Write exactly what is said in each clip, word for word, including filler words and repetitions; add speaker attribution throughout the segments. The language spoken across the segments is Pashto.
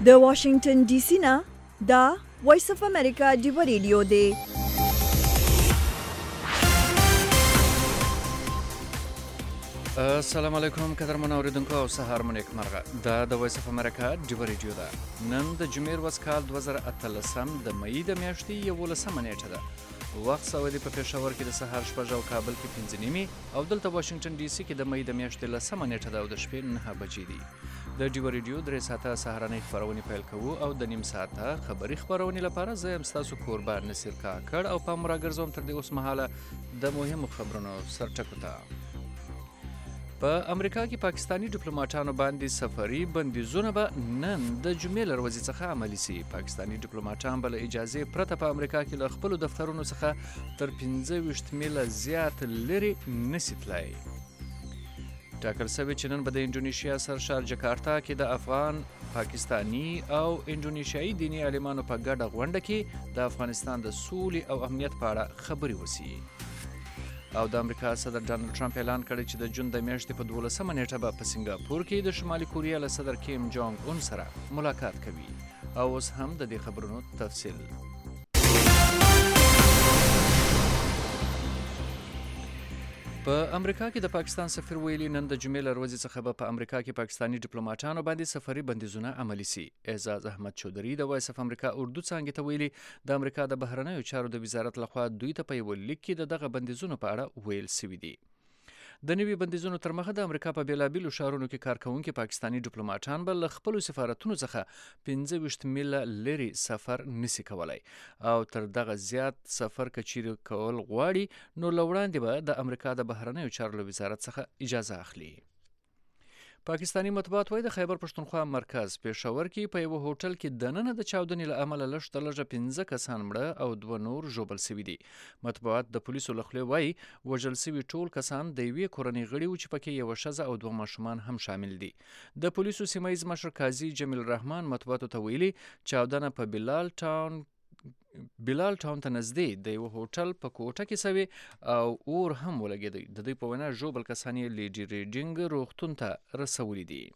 Speaker 1: د واشنگټن ډي سي نه دا وایس اف امریکا ډیو ریډیو دی.
Speaker 2: السلام علیکم قدرمن اوریدونکو او سهار مو نیک مرغه. دا د وایس اف امریکا ډیو ریډیو ده. نن د جمعې ورځ کال دوه زره اتلسم د مې د میاشتې یولسمه نیټه ده. وخت سعودي په پېښور کې د سهار شپږ او کابل کې پنځه نیمې او دلته واشنگټن ډي سي کې د مې د میاشتې لسمه نیټه ده او د شپې نهه بجې دي. د ډیو ریډیو درې ساعته سهارنۍ خپرونې پیل کوو او د نیم ساعته خبري خپرونې لپاره زه یم ستاسو کوربه نصیر کاکړ او پام راګرځوم تر دې اوس مهاله د مهمو خبرونو سرټکو ته. په امریکا کې پاکستانی ډیپلوماټانو باندې سفري بندیزونه به نن د جمعې له ورځې څخه عملي سي. پاکستانی ډیپلوماټان به له اجازې پرته په امریکا کې له خپلو دفترونو څخه تر پنځه ویشت میله زیات لرې نسي تلای. ټاکل شوی چې نن به د انډونیشیا سرشار جکارتا کې د افغان، پاکستانی او انډونیشیایي دیني عالمانو په ګډه غونډه کې د افغانستان د سولې او امنیت په اړه خبرې وسي. او د امریکا صدر ډانلډ ټرمپ اعلان کړی چې د جون د میاشتې په دولسمه نیټه به په سنګاپور کې د شمالي کوریا له صدر کیم جونګ اون سره ملاقات کوي. او اوس هم د دې خبرونو تفصیل. په امریکا کې د پاکستان سفیر ویلي نن د جمعې له ورځې څخه به په امریکا کې پاکستانی ډیپلوماټانو باندې سفري بندیزونه عملي سي. اعزاز احمد چودري د وایس اف امریکا اردو څانګې ته ویلي د امریکا د بهرنیو چارو د وزارت لخوا دوی ته په یوه لیک کې د دغه بندیزونو په اړه ویل سوي دي. د نوي بندیزونو تر مخه د امریکا په بیلابیلو ښارونو کې کار کوونکي پاکستانی ډیپلوماټان به له خپلو سفارتونو څخه پنځه ویشت میله لرې سفر نسي کولی او تر دغه زیات سفر که چیرې کول غواړي نو له وړاندې به د امریکا د بهرنیو چارو له وزارت څخه اجازه اخلي. پاکستانی مطبوعات وایي د خیبر پښتونخوا مرکز پېښور کې په یوه هوټل کې دننه د چاودنې له امله لږ تر لږه پنځه کسان مړه او دوه نور ژوبل سوي دي. مطبوعات د پولیسو له خولې وایي وژل سوي ټول کسان د یوې کورنۍ غړي وو چې پکې یوه ښځه او دوه ماشومان هم شامل دي. د پولیسو سیمه ییز مشر قاضي جمیل الرحمن مطبوعاتو ته ویلي چاودنه په بلال ټاون بلال ټاون ته نږدې د یوه هوټل په کوټه کې سوي او اور هم ولګېدی. د دوی په وینا ژوبل کسان یې لیډي ریډینګ روغتون ته رسولي دي.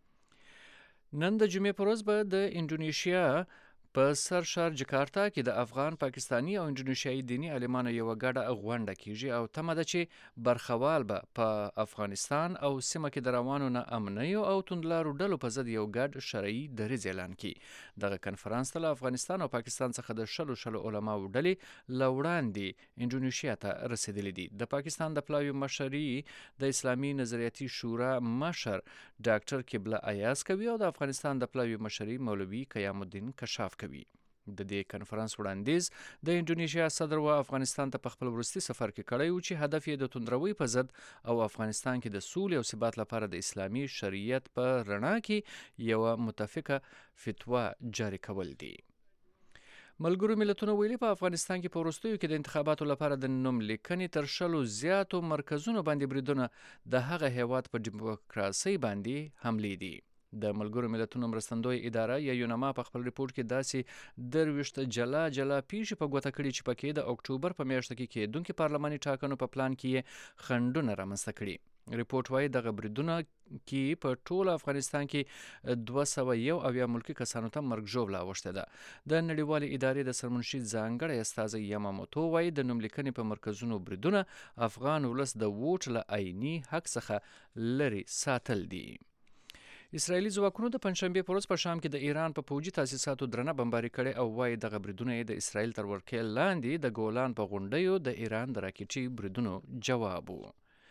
Speaker 2: نن د جمعې په ورځ به د انډونیشیا په سرشار جکارتا کې د افغان، پاکستانی او انډونیشیایي دیني عالمانو یوه ګډه غونډه کیږي او تمه ده چې برخوال به په افغانستان او سیمه کې د روانو ناامنیو او توندلارو ډلو په ضد یو ګډ شرعي دریځ اعلان کړي. دغه کنفرانس ته له افغانستان او پاکستان څخه د شلو شلو علماو ډلې له وړاندې انډونیشیا ته رسېدلي دي. د پاکستان د پلاوي مشري د اسلامي نظریاتي شورا مشر ډاکټر قبله ایاز کوي او د افغانستان د پلاوي مشري مولوي قیام الدین کشاف کوي. د دې کنفرانس وړاندیز د انډونیشیا صدر و افغانستان ته په خپل وروستي سفر کې کړی و چې هدف یې د توندروي په ضد او افغانستان کې د سولې او ثبات لپاره د اسلامي شریعت په رڼا کې یوه متفقه فتوا جاري کول دي. ملګرو ملتونو ویلي په افغانستان کې په وروستیو کې د انتخاباتو لپاره د نوم لیکنې تر شلو زیاتو مرکزونو باندې بریدونه د هغه هیواد په ډیموکراسۍ باندې حملې دي. د ملګرو ملتونو مرستندوی اداره یا یونما په خپل ریپورټ کې داسې درویشت جلا جلا پیښې په ګوته کړي چې پکې د اکتوبر په میاشت کې کېدونکي پارلماني ټاکنو په پلان کې خنډونه رامنځته کړي. ریپورټ وایي دغه بریدونه کې په ټول افغانستان کې دوه سوه یو اویا ملکي کسانو ته مرګ ژوبله اوښتې ده. د نړیوالې ادارې د سرمنشي ځانګړی استازی یاماموتو وایي د نوملیکنې په مرکزونو بریدونه افغان ولس د ووټ له عیني حق څخه لرې ساتل دي. اسرائیلي ځواکونو د پنجشنبې په ورځ په شام کې د ایران په پوځي تاسیساتو درنه بمباري کړې او وایي دغه بریدونه یې د اسرائیل تر ورکې لاندې د ګولان په غونډیو د ایران د راکټي بریدونو جواب و.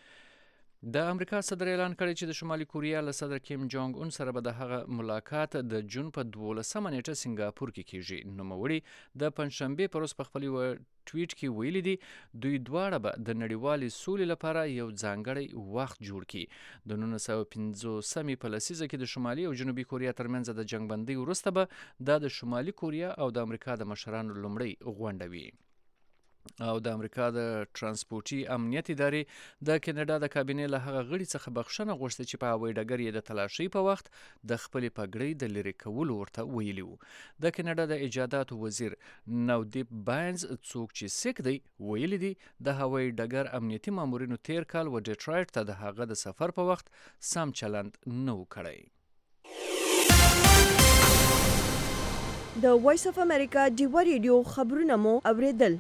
Speaker 2: د امریکا صدر اعلان کړی چې د شمالي کوریا له صدر کیم جونګ اون سره به د هغه ملاقات د جون په دولسمه نیټه سنګاپور کې کیږي. نوموړي د پنجشنبې په ورځ په خپل یوه ټویټ کې ویلي دي دوی دواړه به د نړیوالې سولې لپاره یو ځانګړی وخت جوړ کړي. د نولس سوه پنځوسمې په لسیزه کې د شمالي او جنوبي کوریا ترمنځ د جنګ بندۍ وروسته به دا د شمالي کوریا او د امریکا د مشرانو لومړۍ غونډه وي. او د امریکا د ترانسپورتي امنیت ادارې د کاناډا د کابینې له هغه غړي څخه بخښنه غوښته چې په هوایي ډګر یې د تلاشۍ په وخت د خپلې پګړۍ د لرې کولو ورته ویلي وو. د کاناډا د ایجاداتو وزیر نودیپ باینز څوک چې سیک دی ویلي دي د هوایي ډګر امنیتي مامورینو تیر کال و ډیټرایټ ته د هغه د سفر په وخت سم چلند نه و کړی.
Speaker 1: د وایس اف امریکا ډیوا ریډیو خبرونه مو اوریدل.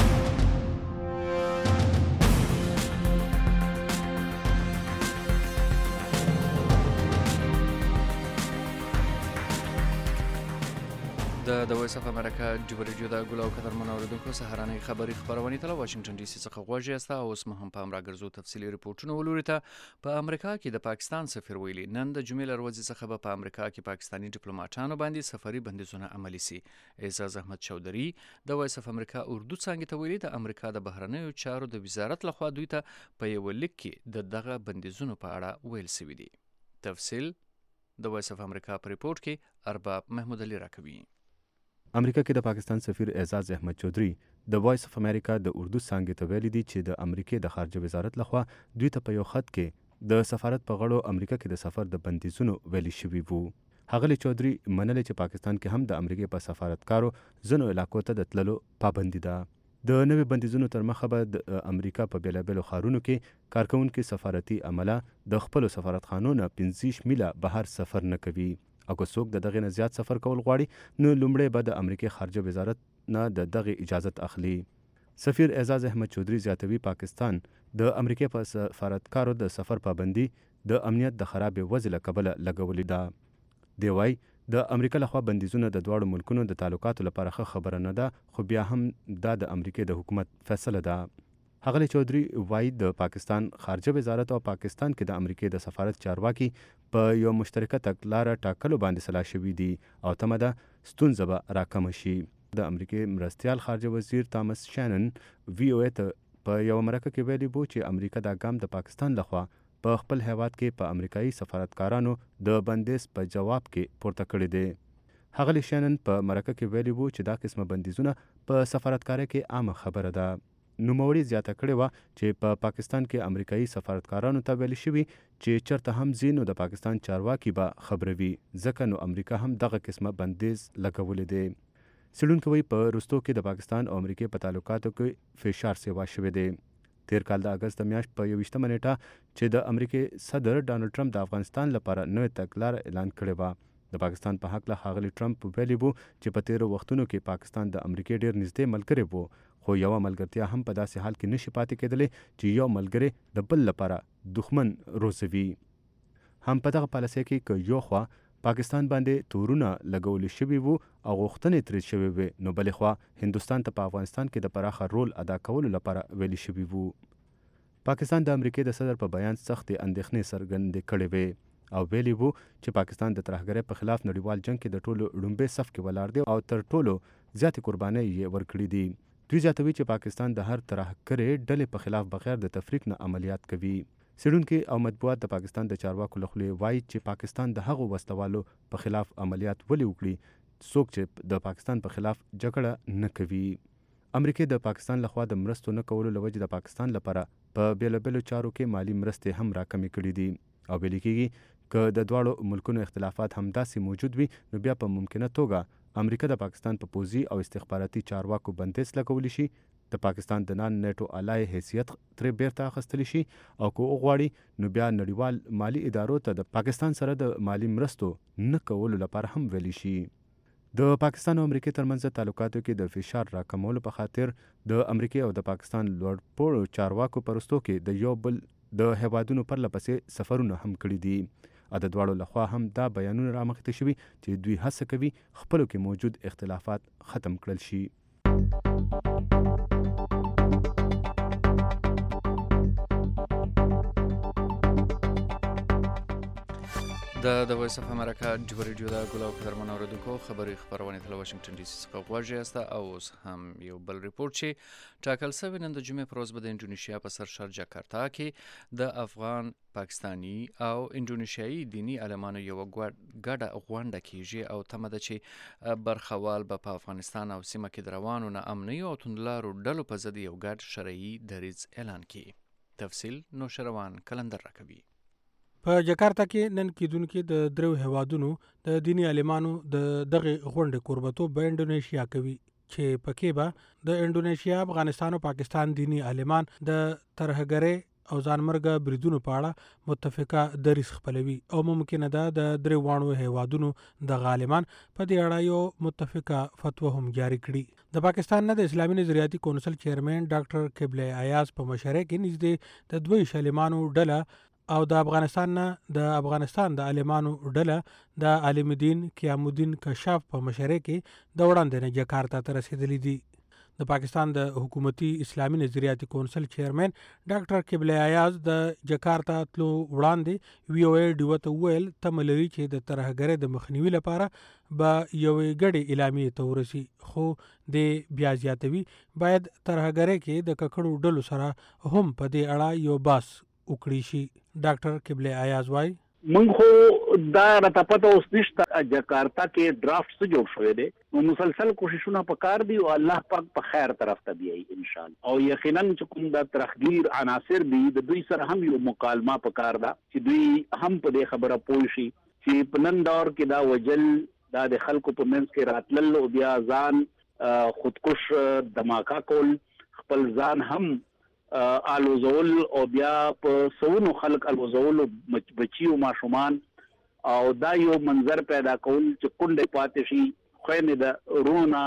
Speaker 2: د وایس اف امریکا ډیوا ریډیو د ګل او قدرمن اوریدونکو سهارنۍ خبري خبرونه تل واشنگټن ډي سي څخه غوږی است او اوس مهم په امر غرزو تفصيلي رپورټونه ولوري ته په امریکا کې د پاکستان سفیر ویلي نن د جمعې لروځي څخه په امریکا کې پاکستاني ډیپلوماټانو باندې سفري بندیزونه عملي سي. اعزاز احمد چودري د وایس اف امریکا اردو څنګه ته ویلي د امریکا د بهرنیو چارو د وزارت لخوا دوی ته په یو لیک کې د دغه بندیزونو په اړه ویل شوی دی. تفصیل د وایس اف امریکا په ریپورت کې ارباب محمود علي راکوي.
Speaker 3: امریکا کې د پاکستان سفیر اعزاز احمد چودري د وایس اف امریکا د اردو څنګه ته ویلي دي چې د امریکای د خارجه وزارت لخوا دوی ته په یو خط کې د سفارت په غړو امریکا کې د سفر د بندیزونو ویلي شوي وو. ښاغلي چودري منلې چې پاکستان کې هم د امریکای په سفارتکارو ځینو علاقو ته د تللو پابندي ده. د نوې بندیزونو تر مخه به د امریکا په بیلابیلو ښارونو کې کارکوونکي سفارتي عمله د خپلو سفارتخانو نه پنځه میله بهر سفر نه کوي. او که څوک د دغه نه زیات سفر کول غواړي نو لومړی به د امریکای خارجه وزارت نه د دغه اجازت اخلي. سفیر اعزاز احمد چودري زیاتوي پاکستان د امریکای په سفارتکارو د سفر پابندي د امنیت د خرابې وضع له کبله لګولې ده. دی وایي د امریکا لخوا بندیزونه د دواړو ملکونو د تعلقاتو لپاره ښه خبره نه ده، خو بیا هم دا د امریکای د حکومت فیصله ده. ښاغلي چودري وایي د پاکستان خارجه وزارت او پاکستان کې د امریکای د سفارت چارواکي په یو مشترکه تګلاره ټاکلو باندې سلا شوي دي او تمه ده ستونزه به راکمه شي. د امریکای مرستیال خارجه وزیر تامس شینن وی او ای ته په یو مرکه کې ویلي وو چې امریکا دا ګام د پاکستان لخوا په خپل هیواد کې په امریکایي سفارتکارانو د بندیز په جواب کې پورته کړی دی. ښاغلي شینن په مرکه کې ویلي وو چې دا قسمه بندیزونه په سفارتکارۍ کې عامه خبره ده. نوموړي زیاته کړې وه چې په پا پاکستان کې امریکایي سفارتکارانو ته ویل شوي چې چرته هم ځي نو د پاکستان چارواکي به خبروي، ځکه نو امریکا هم دغه قسمه بندیز لګولی دی. څېړونکي وایي په وروستو کې د پاکستان او امریکای په تعلقاتو کې فشار سیوا شوی دی. تیر کال د اګست د میاشت په یوویشتمه نیټه چې د امریکای صدر ډانلډ ټرمپ د افغانستان لپاره نوې تګلاره اعلان کړې وه. د پاکستان په حق له ښاغلي ټرمپ ویلي وو چې په تیرو وختونو کې پاکستان د امریکای ډېر نږدې ملګری وو، خو یوه ملګرتیا هم په داسې حال کې نشي پاتې کېدلی چې یو ملګری د بل لپاره دښمن روزوي. هم په دغه پالیسۍ کې که یو خوا پاکستان باندې تورونه لګولی شوي وو او غوښتنې ترې شوې وې، نو بلې خوا هندوستان ته په افغانستان کې د پراخه رول ادا کولو لپاره ویلي شوي وو. پاکستان د امریکای د صدر په بیان سختې اندېښنې څرګندې کړې وې او ویلي وو چې پاکستان د ترهګرۍ په خلاف نړیوال جنگ کې د ټولو لومړي صف کې ولاړ دی او تر ټولو زیاتې قربانۍ یې ورکړي دي. دوی زیاتوي چې پاکستان د هر ترهګرۍ ډلې په خلاف بغیر د تفریق نه عملیات کوي. څېړونکي او مطبوعات د پاکستان د چارواکو له خولې وایي چې پاکستان د هغو وسلوالو په خلاف عملیات ولې وکړي څوک چې د پاکستان په خلاف جګړه نه کوي. امریکا د پاکستان لخوا د مرستو نه کولو له وجې د پاکستان لپاره په بیلابیلو چارو کې مالی مرستې هم راکمې کړي دي او ویل کېږي که د دواړو ملکونو اختلافات همداسې موجود وي نو بیا په ممکنه توګه امریکا د پاکستان په پوځي او استخباراتي چارواکو بندیز لګولی شي، د پاکستان د نان نیټو الای حیثیت ترې بیرته اخیستلی شي او که وغواړي نو بیا نړیوال مالی ادارو ته د پاکستان سره د مالی مرستو نه کولو لپاره هم ویلی شي. د پاکستان او امریکای ترمنځ تعلقاتو کې د فشار راکمولو په خاطر د امریکای او د پاکستان لوړپوړو چارواکو په وروستو کې د یو بل د هیوادونو پرله پسې سفرونه هم کړي دي. د دواړو لخوا هم دا بیانونه رامخته شوي چې دوی هڅه کوي خپلو کې موجود اختلافات ختم کړل شي.
Speaker 2: د د وایس اف امریکا ډیوا ریډیو د ګل او قدرمن اوریدونکو خبري خبرونه تل واشنگټن ډي سي څخه غوږی یاست او اوس هم یو بل ریپورت چې ټاکل شوی نن د جمعې پر ورځ به د انډونیشیا په سرشار جاکارتا کې د افغان، پاکستاني او انډونیشیایي دینی عالمانو یو ګډه غونډه کیږي او تمه ده چې برخوال به په افغانستان او سیمه کې د روانو نه امني او توندلارو ډلو په ضد یو ګډ شرعي دریځ اعلان کړي. تفصیل نوشروان کلندر راکوي.
Speaker 4: په جاکارتا کې نن کېدونکي د درو هیوادونو د دینی عالمانو د دغه غونډې کوربتوب به انډونیشیا کوي چې پکې به د انډونیشیا، افغانستان او پاکستان دینی عالمان د ترهګرۍ او ځانمرګه بریدونو په اړه متفقه دریځ خپلوي او ممکنه ده د درې واړو هیوادونو د عالمان په دې اړه یو متفقه فتوا هم جاری کړي. د پاکستان نه د اسلامي نظریاتي کونسل چیرمن ډاکټر قبله ایاز په مشرۍ کې نږدې د دوی عالمانو ډله او د افغانستان نه د افغانستان د عالمانو ډله د عالم دین قیام الدین کشاف په مشرۍ کې د وړاندې جکارتا ته رسیدلي دي. د پاکستان د حکومتي اسلامي نظریاتي کونسل چیرمن ډاکټر قبله ایاز د جکارتا تلو وړاندې وی او ای ډیو ته ویل تمه لري چې د ترهګرۍ د مخنیوي لپاره به یوې ګډې اعلامیې ته ورسي، خو د بیا زیاتوي باید ترهګرۍ کې د ککړو ډلو سره هم په دې اړه یو باس وکړي شي. ډاکټر قبله ایاز وایي
Speaker 5: مونږ خو دا راته پته اوس نشته جکارتا کې ډرافټ څه جوړ شوی دی، نو مسلسل کوششونه پکار دي او الله پاک په خیر طرف ته بیایي ان شاء الله. او یقینا چې کوم د ترخګیر عناصر دي د دوی سره هم یو مکالمه پکار ده چې دوی هم په دې خبره پوه شي چې په نن دور کې دا وجل دا د خلکو په منځ کې راتلل او بیا ځان خودکش دماکا کول، خپل ځان هم الوزول او بیا په سونو خلک الوزول بچي او ماشومان او دا یو منظر پیدا کول چې کونډه پاتې شي، خوینه د رونا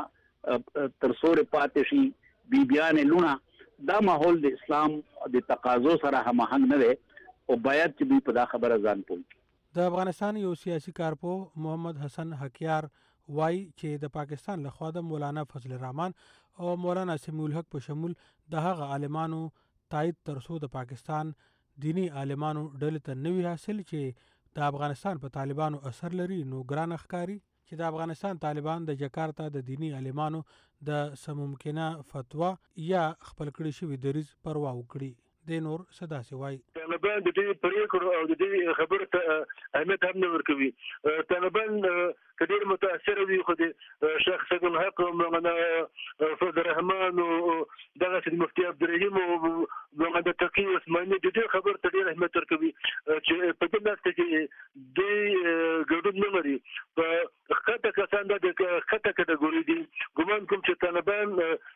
Speaker 5: ترسور پاتې شي، بیبیان لونه، دا ماحول د اسلام د تقاضو سره هماهنګ نه دی او باید چې دوی په دا خبره ځان پوه.
Speaker 4: د افغانستان یو سیاسي کارپوه محمد حسن حکیار وایي چې د پاکستان لخوا د مولانا فضل الرحمن او مولانا سمیع الحق په شمول د هغه عالمانو تایید ترڅو د پاکستان دینی عالمانو ډلې ته نوی حاصل چې د افغانستان په طالبانو اثر لري، نو ګران ښکاري چې د افغانستان طالبان د جکارتا د دینی عالمانو د سممکنه فتوا یا خپل کړي شوی دریځ پروا وکړي. د نور صدا سی وای
Speaker 6: طالبان د دې پریکړو او د دې خبرو ته اهمیت هم نه ورکوي. طالبان کډیر متاثر دي خو د شیخ سید الحق مولانا فضل الرحمن او دغه سید مفتی عبدالرحیم او مولانا تقی عثماني د دې خبرو ته ډیر اهمیت ورکوي چې په دې وخت کې د ګډون نه لري. په خطه کسان د خطه کټګوري دي، ګومان کوم چې طالبان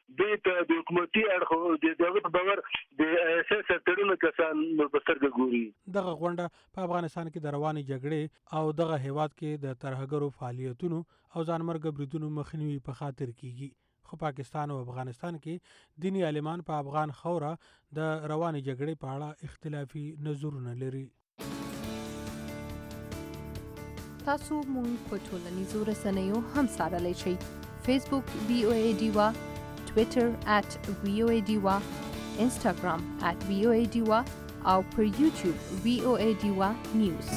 Speaker 6: د حکومتي اړخ د دغه په باور د سرترونه کسان بسترګ ګوري.
Speaker 4: دغه غونډه په افغانستان کې د رواني جګړې او دغه هیواد کې د ترهګرو فعالیتونو او ځانمرګ بریدونو مخنیوي په خاطر کیږي، خو پاکستان او افغانستان کې دینی عالمان په افغان خوره د رواني جګړې په اړه اختلافي نظرونه لري.
Speaker 7: تاسو مونږ په ټولنیزو رسنیو هم څارلی شئ. فیسبوک وی او ای ډیوا، ټویټر ات وی او ای ډیوا، انسټاګرام at وی او ای ډیوا او پر یوټیوب وی او ای ډیوا نیوز.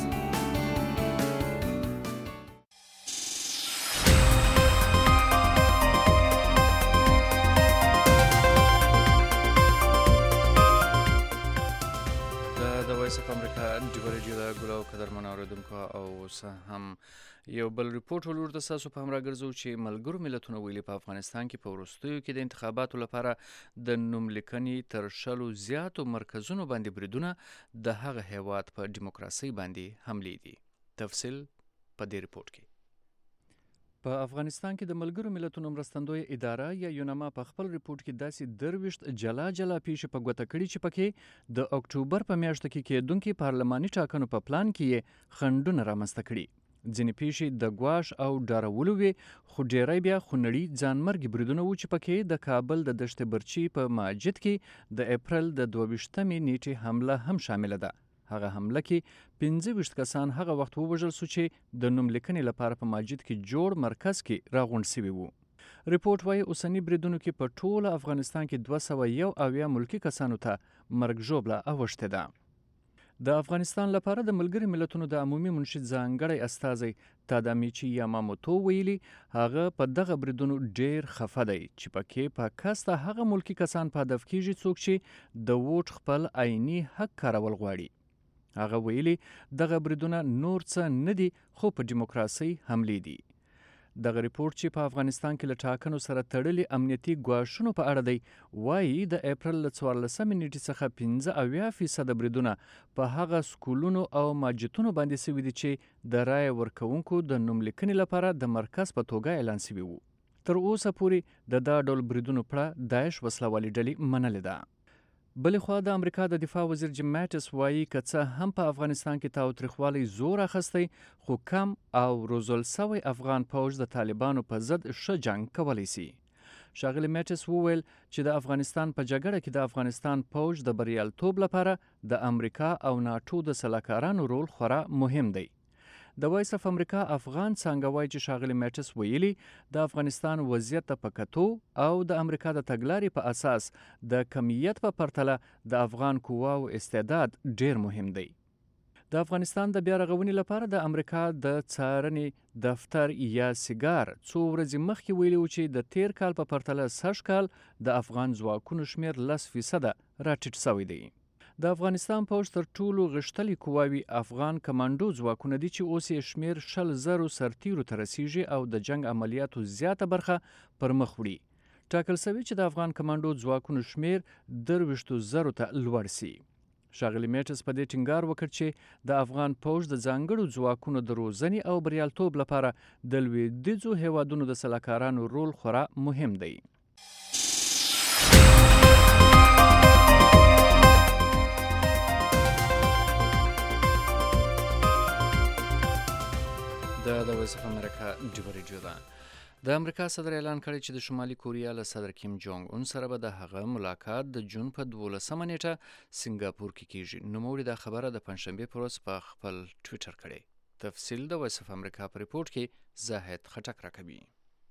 Speaker 2: د وایس اف امریکا ډیوا ریډیو د ګلو قدرمنو اوریدونکو او څه هم یو بل ریپورت ولور د تاسو په همراه ګرځو چې ملګرو ملتونو ویلي په افغانستان کې په وروستیو کې د انتخاباتو لپاره د نوملیکنې تر شلو زیاتو مرکزونو باندې بریدونه د هغه هیواد په دیموکراسي باندې حملې دي. تفصیل په دې ریپورت کې. په افغانستان کې د ملګرو ملتونو مرستندوی اداره یا یونما په خپل ریپورت کې داسې درویشت جلا جلا پیښې په ګوته کړي چې پکې د اکتوبر په میاشت کې کېدونکي پارلماني ټاکنو په پلان کې یې خنډونه رامنځته کړي. ځینې پیښې د ګواښ او ډارولو وې، خو ډیری بیا خونړي ځانمرګي بریدونه وو چې پکې د کابل د دشت برچي په ماجد کې د اپریل د دوه ویشتمې نیټې حمله هم شامله ده. هغه حمله کې پنځه ویشت کسان هغه وخت ووژل سو چې د نوملیکنې لپاره په ماجد کې جوړ مرکز کې راغونډ سوي وو. ریپورت وایي اوسني بریدونو کې په ټول افغانستان کې دوه سوه یو اویا ملکي کسانو ته مرګ ژوبله اوښتې ده. د افغانستان لپاره د ملګري ملتونو د عمومي منشي ځانګړی استازی تادامیچی یاماموتو ویلي هغه په دغه بریدونو ډیر خفه دی چې پکې په کاسته هغه ملکي کسان په هدف کیږي څوک چې د ووټ خپل عیني حق کارول غواړي. هغه ویلي دغه بریدونه نور څه نه دي خو په دیموکراسي حملې دي. دغه ریپورت چې په افغانستان کې له ټاکنو سره تړلي امنیتي ګواښونو په اړه دی وایي د اپریل له څوارلسمې نیټې څخه پنځه اویا فیصده بریدونه په هغه سکولونو او ماجتونو باندې سوي دي چې د رایې ورکوونکو د نوملیکنې لپاره د مرکز په توګه اعلان سوي وو. تر اوسه پورې د دا ډول بریدونو پړه داعش وسله والې ډلې منلې ده. بلې خوا د امریکا د دفاع وزیر جیم ماټس وایي که څه هم په افغانستان کې تاوتریخوالی زور اخیستی خو کم او روزل سوی افغان پوځ د طالبانو په ضد ښه جنګ کولی سي. ښاغلي میټس وویل چې د افغانستان په جګړه کې د افغانستان پوځ د بریالیتوب لپاره د امریکا او ناټو د سلاکارانو رول خورا مهم دی. د وایس اف امریکا افغان څانګه وایي چې ښاغلي میټس ویلي د افغانستان وضعیت ته په کتو او د امریکا د تګلارې په اساس د کمیت په پرتله د افغان قواو استعداد ډیر مهم دی. د افغانستان د بیا رغونې لپاره د امریکا د څارنې دفتر یا سیګار څو ورځې مخکې ویلي و چې د تیر کال په پرتله سږ کال د افغان ځواکونو شمیر لس فیصده راټیټ شوی دی. د افغانستان پوځ تر ټولو غښتلي قواوي افغان کمانډو ځواکونه دي چې اوس یې شمیر شل زرو سرتیرو ته رسیږي او د جنگ عملیاتو زیاته برخه پر مخ وړي. ټاکل شوي چې د افغان کمانډو ځواکونو شمیر درویشتو زرو ته لوړ سي. ښاغلي میټس په دې ټینګار وکړ چې د افغان پوځ د ځانګړو ځواکونو د روزنې او بریالیتوب لپاره د لویدیځو هیوادونو د سلاکارانو رول خورا مهم دی. دا د وایس اف امریکا ډیو ریډیو ده. د امریکا صدر اعلان کړی چې د شمالي کوریا له صدر کیم جونګ اون سره به د هغه ملاقات د جون په دولسمه نیټه سنګاپور کې کیږي. نوموړي دا خبره د پنځشنبې پر ورځ په خپل ټویټر کړی. تفصیل د وایس اف امریکا په ریپورت کې زاهد خټک راکوي.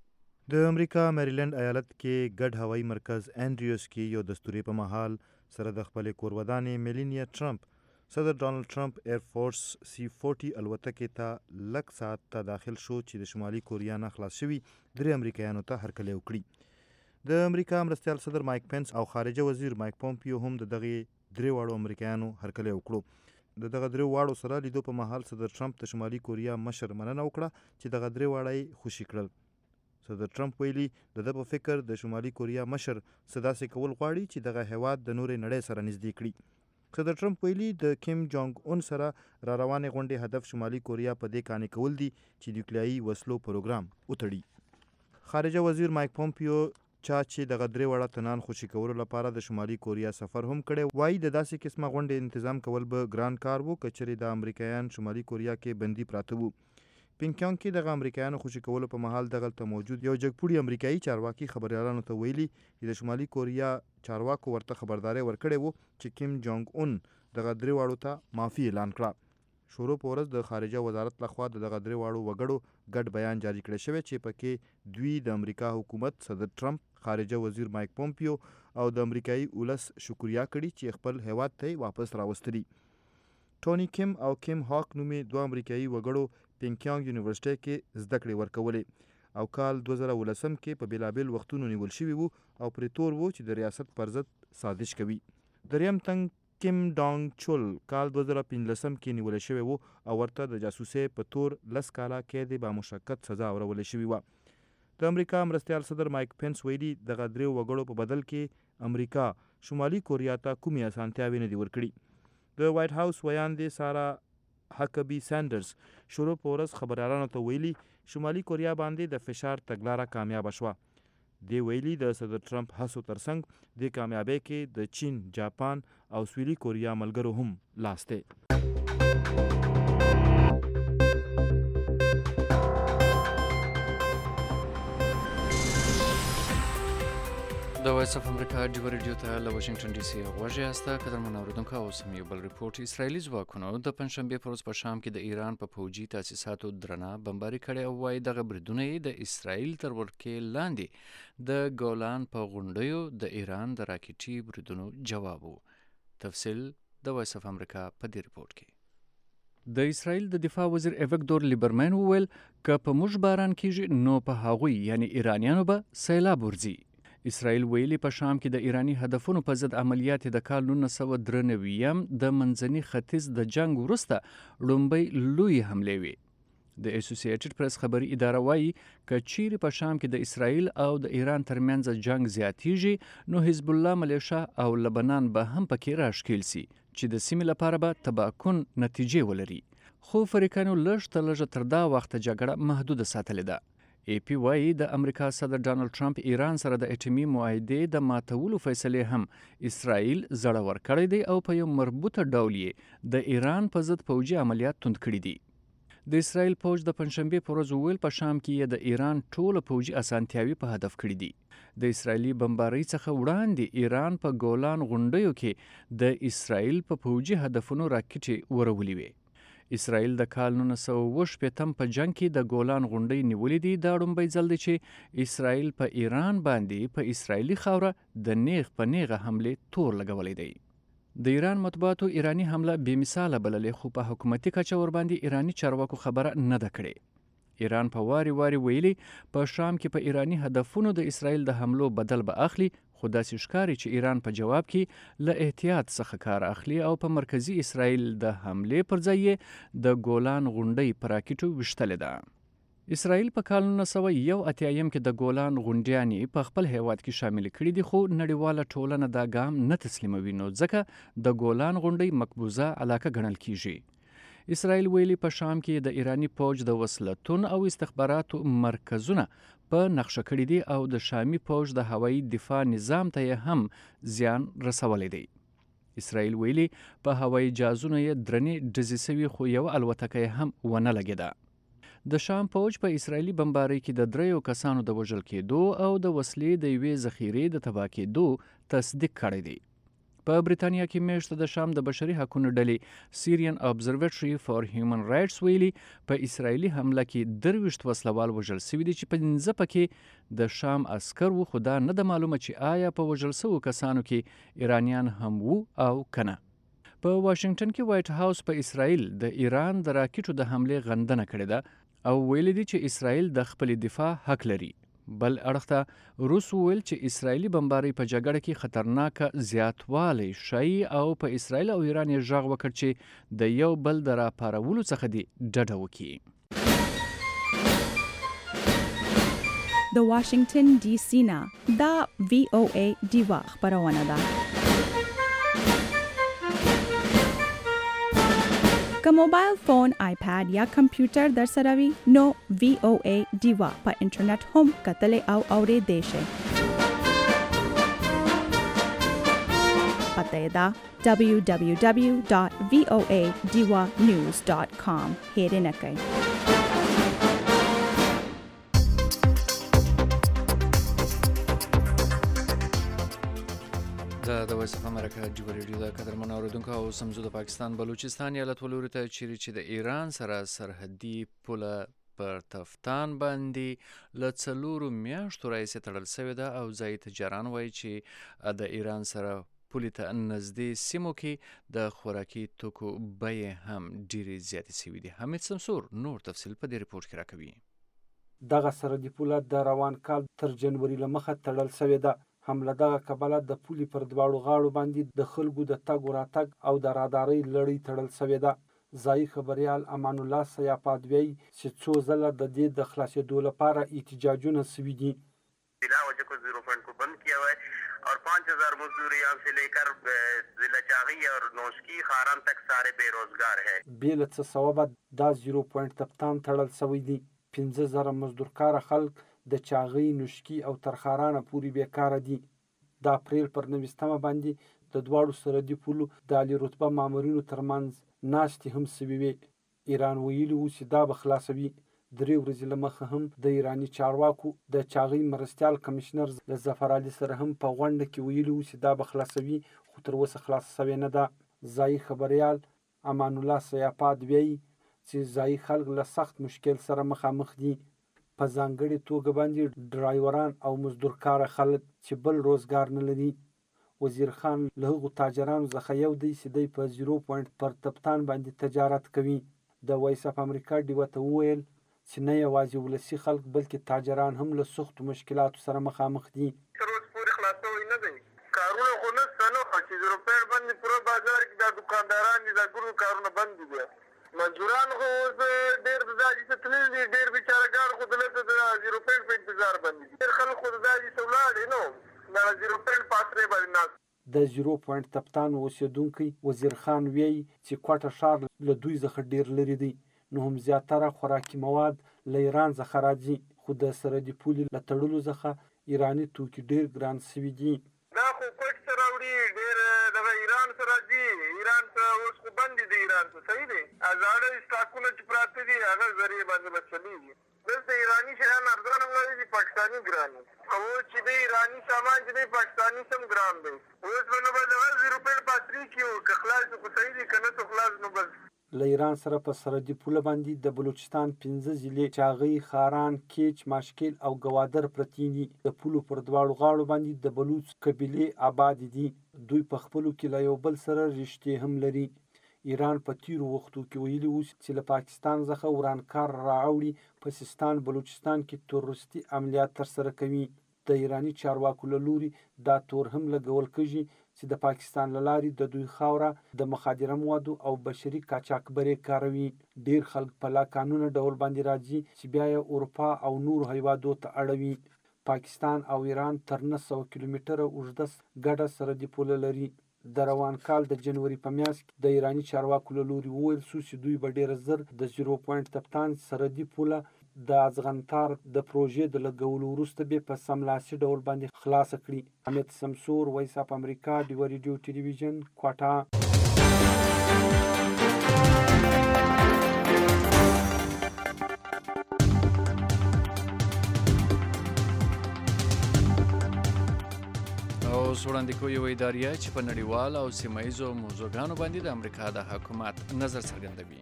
Speaker 8: د امریکا میریلند ایالت کې ګډ هوایي مرکز انډریوس کې یو دستوري په مهال سره د خپلې کورودانې میلینیا ټرمپ صدر ډانلډ ټرمپ ایر فورس سی فورټي الوتکې ته لږ ساعت ته داخل شو چې د شمالي کوریا نه خلاص شوي درې امریکایانو ته هرکلی وکړي. د امریکا مرستیال صدر مایک پینس او خارجه وزیر مایک پومپیو هم د دغې درې واړو امریکایانو هرکلی وکړو. د دغه درې واړو سره لیدو په مهال صدر ټرمپ د شمالي کوریا مشر مننه وکړه چې دغه درې واړه یې خوشي کړل. صدر ټرمپ ویلي د ده په فکر د شمالي کوریا مشر څه داسې کول غواړي چې دغه هیواد د نورې نړۍ سره نږدې کړي. صدر ټرمپ ویلي د کیم جونګ اون سره را روانې غونډې هدف شمالي کوریا په دې قانع کول دي چې نیوکلیایي وسلو پروګرام وتړي. خارجه وزیر مایک پومپیو چا چې دغه درې واړه تنان خوشي کولو لپاره د شمالي کوریا سفر هم کړی وایي د داسې قسمه غونډې تنظیم کول به ګران کار و که چېرې د امریکایان شمالي کوریا کې بندي پراته وو. پینګیانګ کې دغه امریکایانو خوشي کولو په مهال دغلته موجود یو جګپوړي امریکایي چارواکي خبریالانو ته ویلي چې د شمالي کوریا چارواکو ورته خبرداری ورکړی وو چې کیم جونګ اون دغه درې واړو ته معافي اعلان کړه. شروع په ورځ د خارجه وزارت لخوا د دغه درې واړو وګړو ګډ بیان جاری کړی شوی چې پکې دوی د امریکا حکومت، صدر ټرمپ، خارجه وزیر مایک پومپیو او د امریکایي ولس شکریا کړي چې خپل هیواد ته واپس راوستلي. ټونی کیم او کیم هاک نومې دوه امریکایي وګړو پینګیانګ یونیورسيټي کې زده کړې ورکولې او کال دوه زره ولسم کې په بېلابېل وختونو نیول شوي وو او پرې تور وو چې د ریاست پر ضد سازش کوي. دریم تنګ کیم ډانګ چول کال دوه زره پنځلسم کې نیول شوی وو او ورته د جاسوسۍ په تور لس کاله قید بامشقت سزا اورولې شوې وه. د امریکا مرستیال صدر مایک پینس ویلي دغه درې وګړو په بدل کې امریکا شمالي کوریا ته کومې اسانتیاوې نه دي ورکړي. د وایټ هاوس ویاندې سارا هکبي ساندرز شروع په ورځ خبریالانو ته ویلي شمالي کوریا باندې د فشار تګلاره کامیابه شوه. دی ویلي د صدر ټرمپ هڅو ترڅنګ د کامیابۍ کې د چین، جاپان او سویلي کوریا ملګرو هم لاس دی.
Speaker 2: د وایس اف امریکا ډیو ریډیو ته له واشنگټن ډي سي غوږ یاسته. قدرمن اورېدونکو، اوس هم یو بل ریپورټ. اسرائیلي ځواکونو د پنځشنبې په ورځ په شام کې د ایران په پوځي تاسیساتو درنه بمباري کړې او وایي دغه بریدونه یې د اسرائیل تر ولکې لاندې د ګولان په غونډیو د ایران د راکټي بریدونو جواب و. تفصیل د وایس اف امریکا په دې ریپورټ کې. د اسرائیل د دفاع وزیر ایوګدور لیبرمن وویل که په موږ باران کیږي نو په هغوی یعنی ایرانیانو به سیلاب ورځي. اسرائیل ویلي په شام کې د ایرانی هدفونو په ضد عملیات د کال نولس سوه درې نوي د منځني ختیځ د جنگ وروسته لومړی لوی حملې وي. د اسوسییټډ پریس خبري اداره وایي که چیرې په شام کې د اسرائیل او د ایران ترمنځ جنگ زیاتیږي نو حزب الله ملیشه او لبنان به هم پکې راښکیل سي چې د سیمې لپاره به تباکن نتیجې ولري. خو فریقانو لږ تر لږه تر دا وخته جګړه محدوده ساتلې ده. ای پی وایي د امریکا صدر ډانلډ ټرمپ ایران سره د اټومي معاهدې د ماتولو فیصلې هم اسرائیل زړور کړی دی او په یو مربوطه ډول یې د ایران په ضد پوځي عملیات توند کړي دي. د اسرائیل پوځ د پنځشنبې په ورځ وویل په شام کې یې د ایران ټوله پوځي اسانتیاوي په هدف کړي دي. د اسرائیلي بمبارۍ څخه وړاندې ایران په ګولان غونډیو کې د اسرائیل په پوځي هدفونو راکټې ورولې وې. اسرائیل د کال نولس سوه اوه شپېتم په جنګ کې د ګولان غونډۍ نیولې دي. دا لومړی ځل دی چې اسرائیل په ایران باندې په اسرائیلي خاوره د نیغ په نیغه حملې تور لګولی دی. د ایران مطبوعاتو ایرانی حمله بې مثاله بللې، خو په حکومتي کچه ورباندې ایرانی چارواکو خبره نه ده کړې. ایران په واري واري ویلي په شام کې په ایرانی هدفونو د اسرائیل د حملو بدل به اخلي، خو داسې ښکاري چې ایران په جواب کې له احتیاط څخه کار اخلي او په مرکزی اسرائیل د حملې پر ځای د ګولان غونډۍ په راکټو ویشتلې ده. اسرائیل په کال نولس سوه یو اتیایم کې د ګولان غونډیانې په خپل هیواد کې شامل کړي دي، خو نړیواله ټولنه دا ګام نه تسلیموي، نو ځکه د ګولان غونډۍ مقبوضه علاقه ګڼل کیږي. اسرائیل ویلي په شام کې د ایرانی پوځ د وسلتون او استخباراتو مرکزونه په نقشه کړي دي او د شامي پوځ د هوایي دفاع نظام ته یې هم زیان رسولی دی. اسرائیل ویلي په هوایي جهازونو یې درنې ډزې سوي، خو یوه الوتکه یې هم ونه لګېده. د شام پوځ په اسرائیلي بمبارۍ کې د دریو کسانو د وژل کېدو او د وسلې د یوې ذخیرې د تباه کېدو تصدیق کړی دی. په بریتانیا کې میاشته د شام د بشري حقونو ډلې سیریان ابزرویټري فار هیومن رایټس ویلي په اسرائیلي حمله کې درویشت وسلوال وژل سوي دي چې پنځه پکې د شام عسکر وو، خو دا نه ده معلومه چې آیا په وژل سوو کسانو کې ایرانیان هم وو او کنه. په واشنگټن کې وایټ هاوس په اسرائیل د ایران د راکټو د حملې غندنه کړې ده او ویلي دي چې اسرائیل د خپل دفاع حق لري. بل اړخ ته روس وویل چې اسرائیلي بمبارۍ په جګړه کې خطرناکه زیاتوالی ښایي او په اسرائیل او ایران یې غږ وکړ چې د یو بل د راپارولو څخه دې ډډه وکړي.
Speaker 9: د واشنگټن ډي سي نه دا وی او ای ډیوا خبرونه ده. که موبایل فون، آیپاد یا کمپیوټر در سره وي نو وی او ای ډیوا په انټرنیټ هم کتلی او اوریدلی شئ. پته یې ده دبلیو دبلیو دبلیو ډاټ وی او ای ډیوا نیوز ډاټ کام. هیرې نه کوئ.
Speaker 2: دا د وایس اف امریکا ډیوا ریډیو د قدرمنو اوریدونکو او سمزو د پاکستان بلوچستان ایالت ولوري ته چیرې چې د ایران سره سرحدي پوله پر تفتان باندې له څلورو میاشتو راهیسې تړل سوې ده او ځایي تجاران وایي چې د ایران سره پولې ته نږدې سیمو کې د خوراکي توکو بیې هم ډېرې زیاتې سوي دي. حمید سمسور نور تفصیل په دې رپورټ کې راکوي.
Speaker 10: دغه سرحدي پوله د روان کال تر جنوري له مخه تړل سوې ده. حمله دغه کبله د پولې پر دواړو غاړو باندې د خلکو د تګ و راتګ او د رادارۍ لړۍ تړل سوې ده. ځایي خبریال امان الله سیاپات وایي چې څو ځله د دې د خلاصېدو لپاره احتجاجونه سوي دي.
Speaker 11: ضلع وجہ کو زیرو پوائنٹ کو بند کیا ہوا ہے اور پانچ ہزار مزدور یہاں سے لے کر ضلع چاغی اور نوشکی خاران تک سارے بے روزگار ہے.
Speaker 10: بې له څه سببه دا زیرو پوینټ تپتان تړل سوی دي. پنځه زره مزدور کاره خلک د چاغی، نوشکی او ترخارانه پورې بیکاره دي. د اپریل پر نویستمه باندې د دواړو سرحدي پولو د عالي رتبه مامورینو ترمنځ ناستې هم سوي وې. ایران ویلي و چې دا به خلاصوي. درې ورځې له مخه هم د ایراني چارواکو د چاغی مرستیال کمشنر له ظفر علي سره هم په غونډه کې ویلي و چې دا به خلاصوي، خو تر اوسه خلاصه سوې نه ده. ځایي خبریال امان الله سیاپات وایي چې ځایي خلک له سخت مشکل سره مخامخ دي. په ځانګړې توګه باندې ډرایوران او مزدور کاره خلک چې بل روزګار نه لري. وزیر خان له هغو تاجرانو څخه یو دی چې دی په زیرو پوینټ پر تپتان باندې تجارت کوي. د وایس اف امریکا ډیوا ته وویل چې نه یوازې ولسي خلک بلکې تاجران هم له سختو مشکلاتو سره مخامخ دي.
Speaker 11: تر اوسه پورې خلاصوي نه دی. کارونه خو نشته نو چې زیرو پوینټ باندې پوره بازار کې دا دکانداران دي، دا ټول کارونه بند دي. مزدوران خو ډېر د داجي څخه تللي دي، ډېر بیچارهګان خو دلته د زیرو پوینټ په انتظار باندې دي. ډېر خلک خو د داجي څخه ولاړ نو دا زیرو پوینټ په اسرې باندې ناست.
Speaker 10: د زیرو پوینټ تپتان اوسېدونکی وزیر خان وایي چې کوټه ښار له دوی څخه ډېر لرې دی، نو هم زیاتره خوراکي مواد له ایران څخه راځي، خو د سرحدي پولې له تړلو څخه ایراني توکي ډېر ګران سوي دي.
Speaker 11: دا خو کوټ سره وړي ډېر دغه ایران سره دي. ایران ته اوس خو بند دي، ایران ته صحیح دی. ازاړه اسټاکونه چې پراته دي هغه ذریعې باندې به چلېږي. دلته ایراني شیان ارزانه هم دي، پاکستاني ګران دي. او چې دی ایراني سامان چې دی پاکستاني سم ګران دی. اوس به نو به دغه زر روپۍ پاتري کړي که خلاص خو صحیح دی، که نه ته خلاص نو بس.
Speaker 10: له ایران سره په سرحدي پوله باندې د بلوچستان پنځه ضلعې چاغۍ، خاران، کیچ، ماشکیل او ګوادر پرتې دي. د پولو پر دواړو غاړو باندې د بلوچ قبیلې آباد دي. دوی په خپلو کې له یو بل سره رشتې هم لري. ایران په تیرو وختو کې ویلي وو چې له پاکستان څخه ورانکار راوړي په سیستان بلوچستان کې تروریستي عملیات ترسره کوي. د ایراني چارواکو له لوري دا تور هم لګول کېږي چې د پاکستان له لارې د دوی خاوره د مخدره موادو او بشري قاچاقبرۍ کاروي. ډېر خلک په لا قانونه ډول باندې راځي چې بیا یې اروپا او نورو هیوادو ته اړوي. پاکستان او ایران تر نه سوه کیلومتره اوږده ګډه سرحدي پوله لري. د روان کال د جنوري په میاشت کې د ایراني چارواکو له لوري وویل شو چې دوی به ډېره زر د زیرو پوینټ تپتان سرحدي پوله د ازغنتار د پروژې د لګولو وروسته به په سملاسي ډول باندې خلاصه کړي. حمید سمسور، وایس اف امریکا، ډیوه ریډیو ټلویزیون، کوټه.
Speaker 2: اوس وړاندې کوو یوه اداریه چې په نړیوال او سیمه ییزو موضوعګانو باندې د امریکا د حکومت نظر څرګندوي.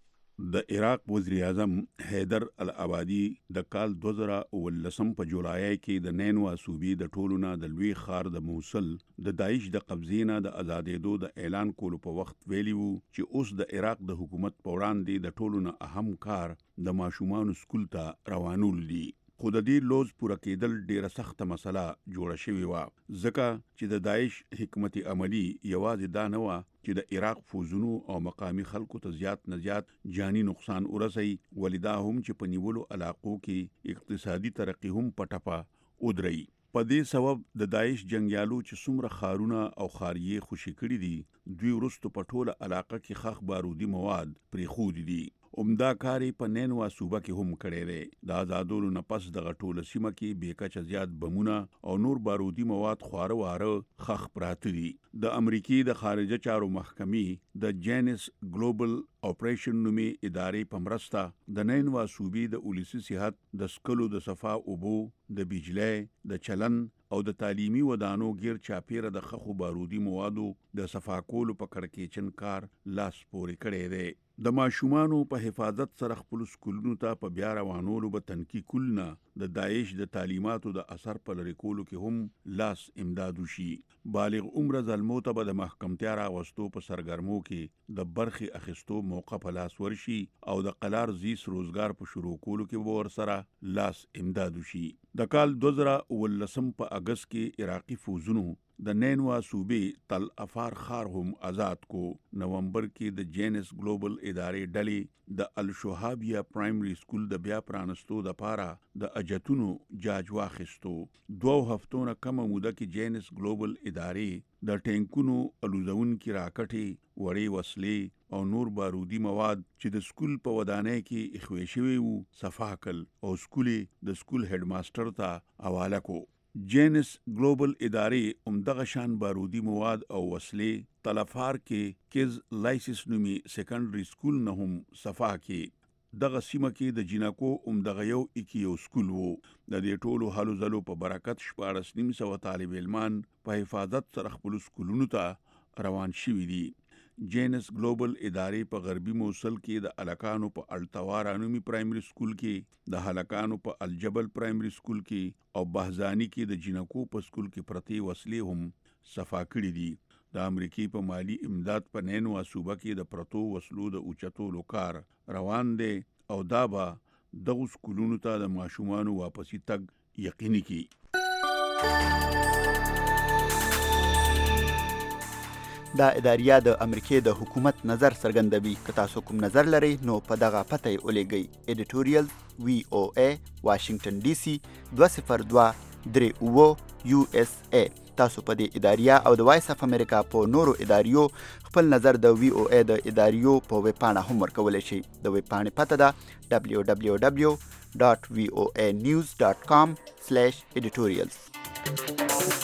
Speaker 12: د عراق وزیر اعظم حیدر العبادي د کال دوه زره اوولسم په جولای کې د نینوا صوبې د ټولو نه د لوی ښار د موصل د داعش د قبضې نه د ازادېدو د اعلان کولو په وخت ویلي وو چې اوس د عراق د حکومت په وړاندې د ټولو نه اهم کار د ماشومانو سکول ته روانول دي. خو د دې لوز پوره کېدل ډیره سخته مسله جوړه شوې وه، ځکه چې د داعش حکمت عملی یوازې دا نه وه چې د عراق فوزونو او مقامی خلکو ته زیات نه زیات جانی نقصان ورسوي، ولې دا هم چې په نیولو علاقو کې اقتصادي ترقي هم په ټپه ودرئ. په دې سبب د داعش جنگیالو چې څومره ښارونه او ښاریې خوشي کړي دي، دوی وروسته په ټوله علاقه کې ښخ بارودي مواد پرېښودي دي. عمده کار په نینوا صوبه کې هم کړی دی. د آزادولو نه پس دغه ټوله سیمه کې بې کچه زیات بمونه او نور بارودي مواد خواره واره ښخ پراته دي. د امریکې د خارجه چارو محکمې د جینس ګلوبل اپریشن نومي ادارې په مرسته د نینوا صوبې د ولسي صحت، د سکلو د صفا اوبو، د بجلی، د چلن او د تعلیمي ودانو غیر چاپیره د خخو بارودي موادو د صفا کولو په کړکېچن کار لاس پورې کړی دی. د ماشومانو په حفاظت سره خپل سکولونو ته په بیا روانولو به تنکي کولونه د داعش د تعلیماتو د اثر په لرې کولو کې هم لاس امداد وشي. بالغ عمره زلمو ته به د محکمتیا راوستو په سرګرمو کې د برخې اخیستو موقع په لاس ورشي او د قلار زیس روزګار په شروع کولو کې به ورسره لاس امداد وشي. د کال دوه زره اوولسم په اګست کې عراقي فوزونو د نینوا صوبې تل افار خار هم آزاد کو. نومبر کې د جینس ګلوبل ادارې ډلې د الشهابیه پرایمري سکول د بیا پرانستو د پاره د اجتونو جاج واخیستو. دوه هفتو نه کمه موده کې جینس ګلوبل ادارې د ټینکونو الوزونکي راکټې، وړې وسلې او نور بارودي مواد چې د سکول په ودانۍ کې اخوې شوي وو صفا کړل او سکول د سکول هډ ماسټر ته حواله کو. جینس ګلوبل ادارې همدغه شان بارودي مواد او وسلې تلفار کې کیز لایسیس نومي سیکنډري سکول نه هم صفا کې. دغه سیمه کې د جینکو همدغه یو اکی یو سکول وو. د دې ټولو هلو ځلو په برکت شپاړس نیم سوه طالب علمان په حفاظت سره خپلو سکولونو ته روان شوي دي. جینس ګلوبل ادارې په غربي موصل کې د الکانو په التوارا نومي پرایمري سکول کې، د هلکانو په الجبل پرایمري سکول کې او بهزانی کې د جینکو په سکول کې پرتې وسلې هم صفا کړي دي. د امریکې په مالی امداد په نینوا صوبه کې د پرتو وسلو د اوچتولو کار روان دی او دا به دغو سکولونو ته د ماشومانو واپسی تګ یقیني کړي.
Speaker 13: دا اداریه د امریکې د حکومت نظر څرګندوي. که تاسو کوم نظر لرئ نو په دغه پته یې ولیږئ. ایډیټوریل وی او ای واشنگټن ډي سي دوه صفر دوه درې اوه یو اس ای. تاسو په دې اداریه او د وایس اف امریکا په نورو اداریو خپل نظر د وی او ای د اداریو په ویب پاڼه هم ورکولی شئ. د ویب پاڼې پته ده دبلیو دبلیو دبلیو ډاټ وی او ای نیوز ډاټ کام سلیش ایډیټوریلز.